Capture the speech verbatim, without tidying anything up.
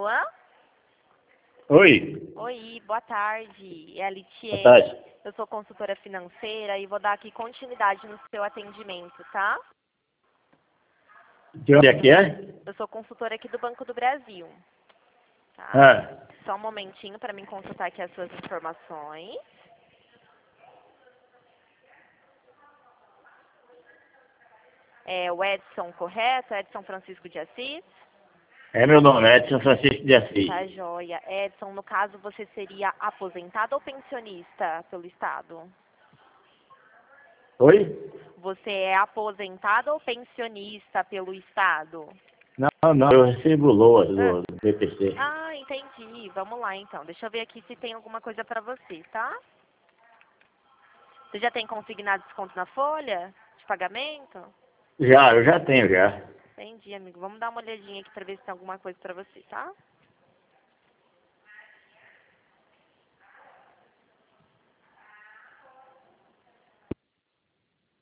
Alain? Oi. Oi, boa tarde. É a Boa Litier. tarde. Eu sou consultora financeira e vou dar aqui continuidade no seu atendimento, tá? De onde é que é? Eu sou consultora aqui do Banco do Brasil. Tá? Ah, Só um momentinho para mim consultar aqui as suas informações. É o Edson, correto? Edson Francisco de Assis? é meu nome, é Edson Francisco de Assis. Tá joia. Edson, no caso, você seria aposentado ou pensionista pelo Estado? Oi? Você é aposentado ou pensionista pelo Estado? Não, não, eu recebo LOA Ah, do, do B P C. ah, entendi. Vamos lá, então. Deixa eu ver aqui se tem alguma coisa para você, tá? Você já tem consignado desconto na folha de pagamento? Já, eu já tenho, já. Entendi, amigo. Vamos dar uma olhadinha aqui para ver se tem alguma coisa para você, tá?